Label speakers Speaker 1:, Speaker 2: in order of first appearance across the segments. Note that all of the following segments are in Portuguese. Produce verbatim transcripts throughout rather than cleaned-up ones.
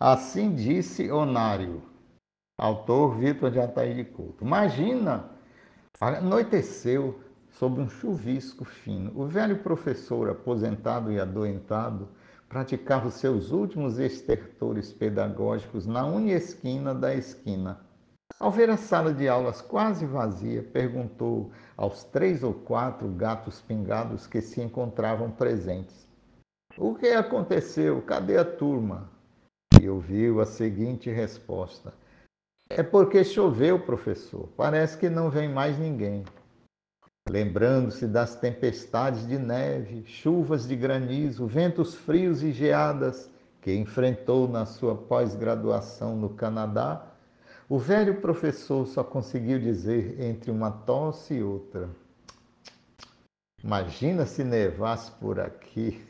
Speaker 1: Assim disse Onário, autor Vitor de Ataíde Couto. Imagina, anoiteceu sob um chuvisco fino. O velho professor, aposentado e adoentado, praticava os seus últimos estertores pedagógicos na esquina da esquina. Ao ver a sala de aulas quase vazia, perguntou aos três ou quatro gatos pingados que se encontravam presentes: "O que aconteceu? Cadê a turma?" E ouviu a seguinte resposta: "É porque choveu, professor. Parece que não vem mais ninguém." Lembrando-se das tempestades de neve, chuvas de granizo, ventos frios e geadas que enfrentou na sua pós-graduação no Canadá, o velho professor só conseguiu dizer entre uma tosse e outra: "Imagina se nevasse por aqui."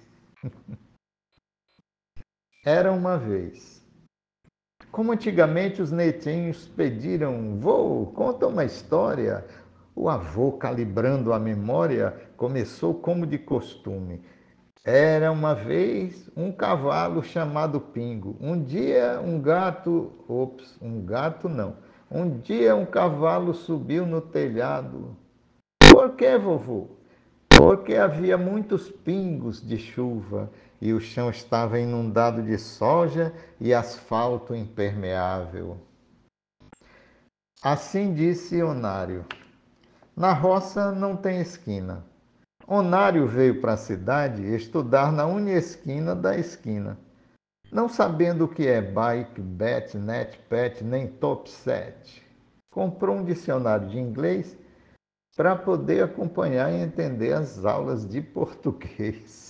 Speaker 1: Era uma vez. Como antigamente os netinhos pediram: "Vô, conta uma história." O avô, calibrando a memória, começou como de costume: "Era uma vez um cavalo chamado Pingo. Um dia um gato... Ops, um gato não. Um dia um cavalo subiu no telhado." "Por que, vovô?" "Porque havia muitos pingos de chuva e o chão estava inundado de soja e asfalto impermeável." Assim disse Onário. Na roça não tem esquina. Onário veio para a cidade estudar na esquina da esquina. Não sabendo o que é bike, bet, net, pet, nem top set, comprou um dicionário de inglês para poder acompanhar e entender as aulas de português.